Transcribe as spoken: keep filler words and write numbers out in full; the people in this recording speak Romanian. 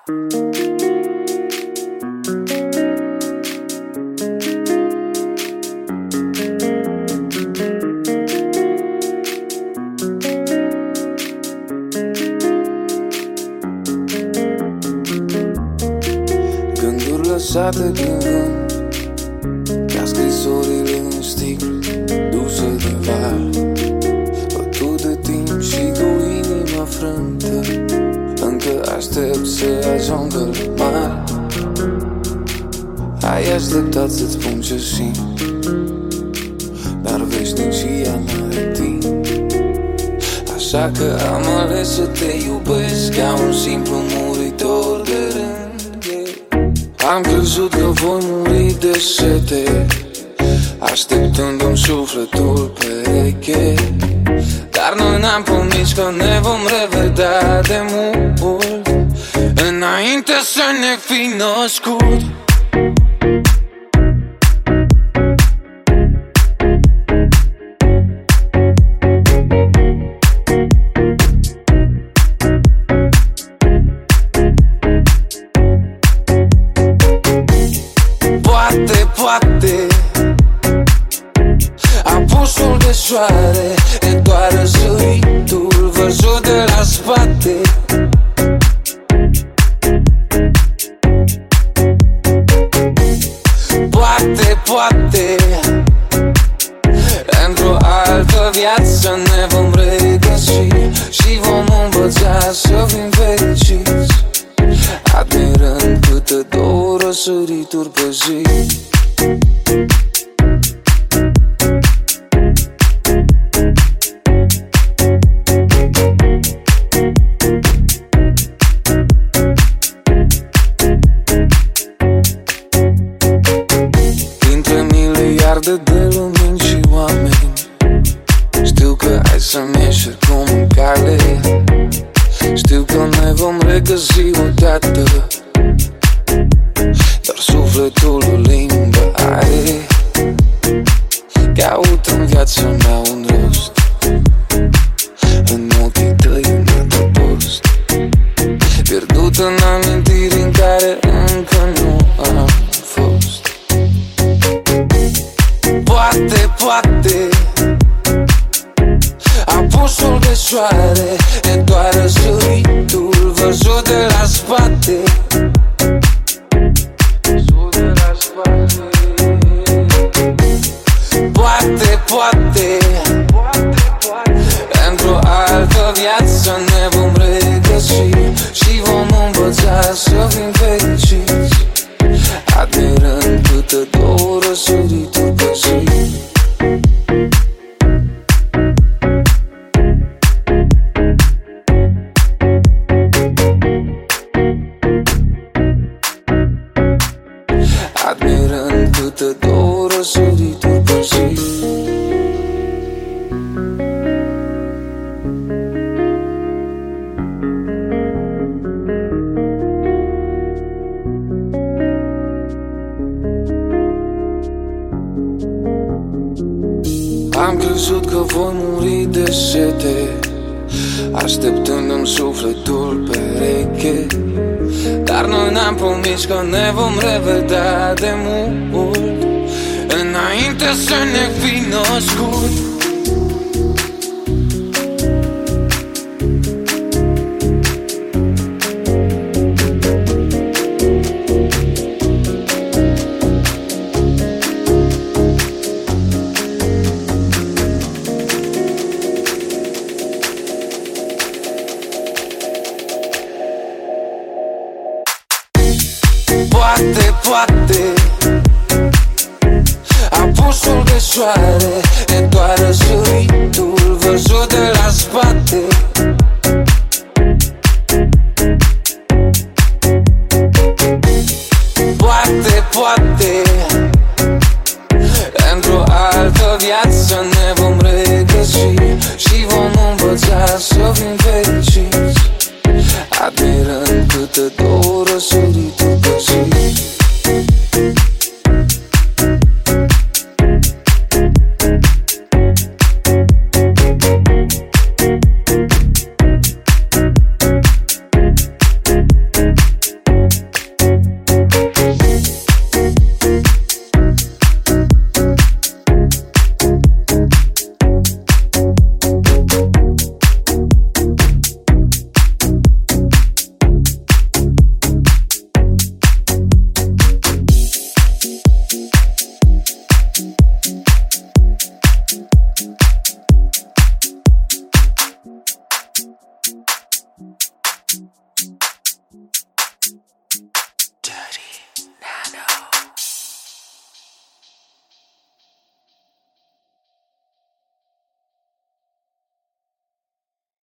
Gânduri lăsate din vânt, ca scrisorile în sticlă duse de val, bătut de timp și cu inima frântă, încă aștept să ajungă la mare. Ai așteptat să-ți spun ce simt, dar veșnicia n-are timp. Așa că am ales să te iubesc ca un simplu muritor de rând, yeah. Am crezut că voi muri de sete, așteptându-mi sufletul pereche, dar noi n-am promis că ne vom revedea de mult, înainte să ne fi născut. Poate, poate apusul de soare e doar răsăritul văzut de la spate. Poate, poate într-o altă viață ne vom regăsi și vom învăța să fim fericiți, admirând câte două răsărituri pe zi. Dintre miliarde de lumini și oameni, știu că ai să-mi ieși cum în cale. Știu că ne vom regăsi odată, dar sufletul o limbă are. Caut în viața mea un rost, în ochii tăi un adăpost, pierdut în amintiri în care încă nu am fost. Poate, poate apusul de soare e doar răsăritul văzut de la spate. Poate, poate într-o altă viață ne vom regăsi și vom învăța să fim fericiți, admirând câte două răsărituri pe zi. Admirând câte două răsărituri pe zi. Am crezut că voi muri de sete, așteptându-mi sufletul pereche, dar noi n-am promis că ne vom revedea de mult, înainte să ne fi născut. Poate, poate apusul de soare e doar răsăritul văzut de la spate. Poate, poate într-o altă viață ne vom regăsi și vom învăța să fim fericiți, admirând câte două